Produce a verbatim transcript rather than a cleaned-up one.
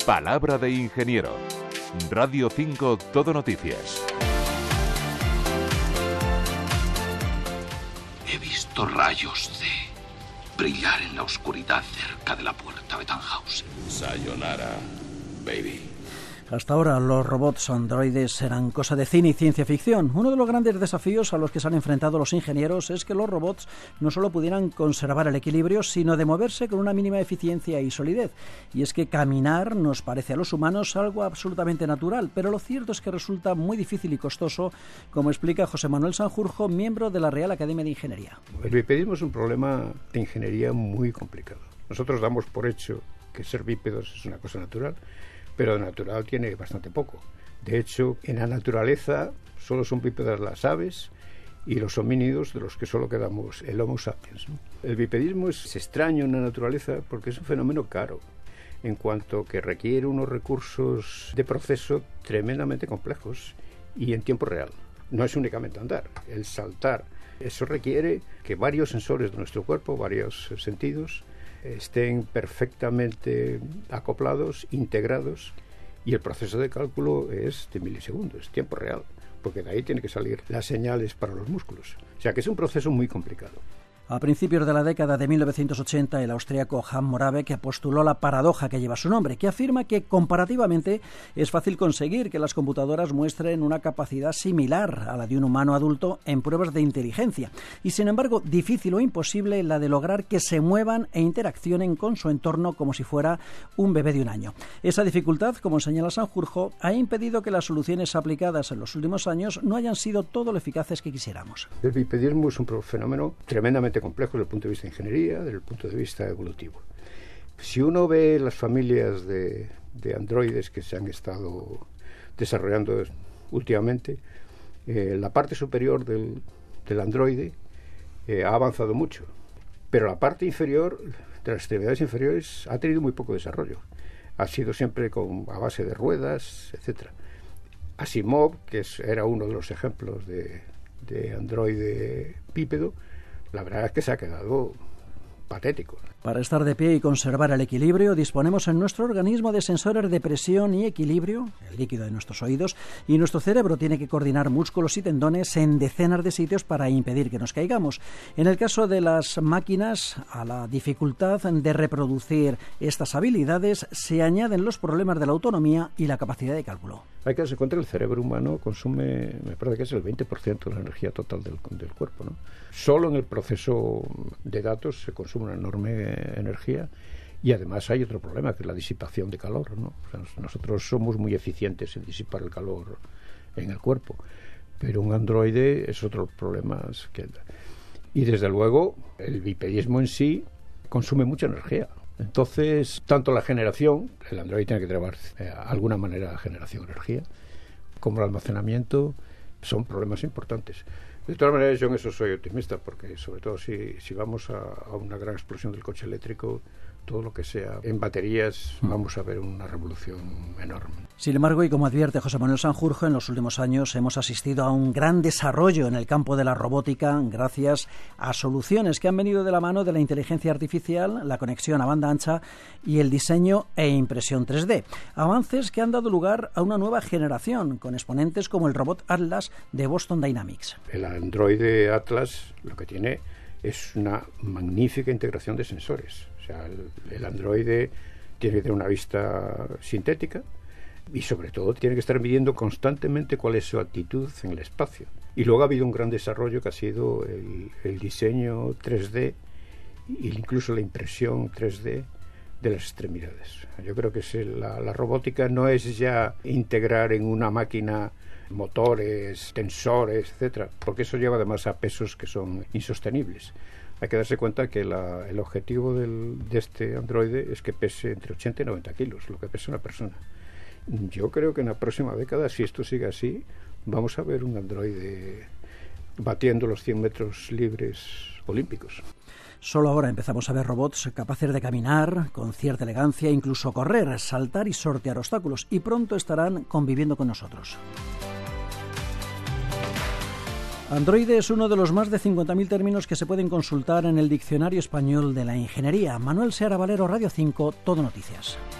Palabra de ingeniero. Radio cinco Todo Noticias. He visto rayos de brillar en la oscuridad cerca de la puerta de Tannhausen. Sayonara, baby. Hasta ahora los robots androides eran cosa de cine y ciencia ficción. Uno de los grandes desafíos a los que se han enfrentado los ingenieros es que los robots no solo pudieran conservar el equilibrio, sino de moverse con una mínima eficiencia y solidez. Y es que caminar nos parece a los humanos algo absolutamente natural, pero lo cierto es que resulta muy difícil y costoso, como explica José Manuel Sanjurjo, miembro de la Real Academia de Ingeniería. El bipedismo es un problema de ingeniería muy complicado. Nosotros damos por hecho que ser bípedos es una cosa natural, pero de natural tiene bastante poco. De hecho, en la naturaleza solo son bípedas las aves y los homínidos, de los que solo quedamos el Homo sapiens, ¿no? El bipedismo es extraño en la naturaleza porque es un fenómeno caro, en cuanto que requiere unos recursos de proceso tremendamente complejos y en tiempo real. No es únicamente andar, el saltar. Eso requiere que varios sensores de nuestro cuerpo, varios sentidos, estén perfectamente acoplados, integrados, y el proceso de cálculo es de milisegundos, tiempo real, porque de ahí tienen que salir las señales para los músculos. O sea que es un proceso muy complicado. A principios de la década de mil novecientos ochenta, el austríaco Hans Moravec postuló la paradoja que lleva su nombre, que afirma que comparativamente es fácil conseguir que las computadoras muestren una capacidad similar a la de un humano adulto en pruebas de inteligencia, y sin embargo difícil o imposible la de lograr que se muevan e interaccionen con su entorno como si fuera un bebé de un año. Esa dificultad, como señala Sanjurjo, ha impedido que las soluciones aplicadas en los últimos años no hayan sido todo lo eficaces que quisiéramos. El bipedismo es un fenómeno tremendamente complejo desde el punto de vista de ingeniería, desde el punto de vista evolutivo. Si uno ve las familias de, de androides que se han estado desarrollando últimamente, eh, la parte superior del, del androide eh, ha avanzado mucho, pero la parte inferior, de las extremidades inferiores, ha tenido muy poco desarrollo. Ha sido siempre con, a base de ruedas, etcétera. Asimov, que es, era uno de los ejemplos de, de androide bípedo, la verdad es que se ha quedado patético. Para estar de pie y conservar el equilibrio, disponemos en nuestro organismo de sensores de presión y equilibrio, el líquido de nuestros oídos, y nuestro cerebro tiene que coordinar músculos y tendones en decenas de sitios para impedir que nos caigamos. En el caso de las máquinas, a la dificultad de reproducir estas habilidades se añaden los problemas de la autonomía y la capacidad de cálculo. Hay que darse cuenta que el cerebro humano consume, me parece que es el veinte por ciento de la energía total del, del cuerpo, ¿no? Solo en el proceso de datos se consume una enorme energía, y además hay otro problema, que es la disipación de calor, ¿no? O sea, nosotros somos muy eficientes en disipar el calor en el cuerpo, pero un androide es otro problema que... Y desde luego el bipedismo en sí consume mucha energía. Entonces, tanto la generación, el androide tiene que tener eh, alguna manera de generación de energía, como el almacenamiento, son problemas importantes. De todas maneras, yo en eso soy optimista, porque sobre todo si, si vamos a, a una gran explosión del coche eléctrico, todo lo que sea en baterías, vamos a ver una revolución enorme. Sin embargo, y como advierte José Manuel Sanjurjo, en los últimos años hemos asistido a un gran desarrollo en el campo de la robótica gracias a soluciones que han venido de la mano de la inteligencia artificial, la conexión a banda ancha y el diseño e impresión tres D. Avances que han dado lugar a una nueva generación, con exponentes como el robot Atlas de Boston Dynamics. El androide Atlas lo que tiene es una magnífica integración de sensores. O sea, el, el androide tiene que tener una vista sintética y sobre todo tiene que estar midiendo constantemente cuál es su actitud en el espacio. Y luego ha habido un gran desarrollo que ha sido el, el diseño tres D e incluso la impresión tres D de las extremidades. Yo creo que es el, la, la robótica no es ya integrar en una máquina motores, tensores, etcétera, porque eso lleva además a pesos que son insostenibles. Hay que darse cuenta que la, el objetivo del, de este androide es que pese entre ochenta y noventa kilos, lo que pesa una persona. Yo creo que en la próxima década, si esto sigue así, vamos a ver un androide batiendo los cien metros libres olímpicos. Solo ahora empezamos a ver robots capaces de caminar con cierta elegancia, incluso correr, saltar y sortear obstáculos, y pronto estarán conviviendo con nosotros. Androide es uno de los más de cincuenta mil términos que se pueden consultar en el Diccionario Español de la Ingeniería. Manuel Seara Valero, Radio cinco, Todo Noticias.